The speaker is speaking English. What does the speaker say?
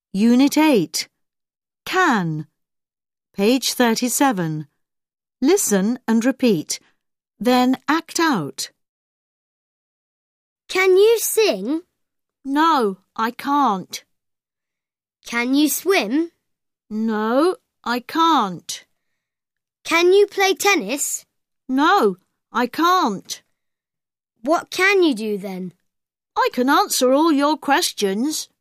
Unit 8. Can. Page 37. Listen and repeat. Then act out. Can you sing? No, I can't. Can you swim? No, I can't. Can you play tennis? No, I can't. What can you do then? I can answer all your questions.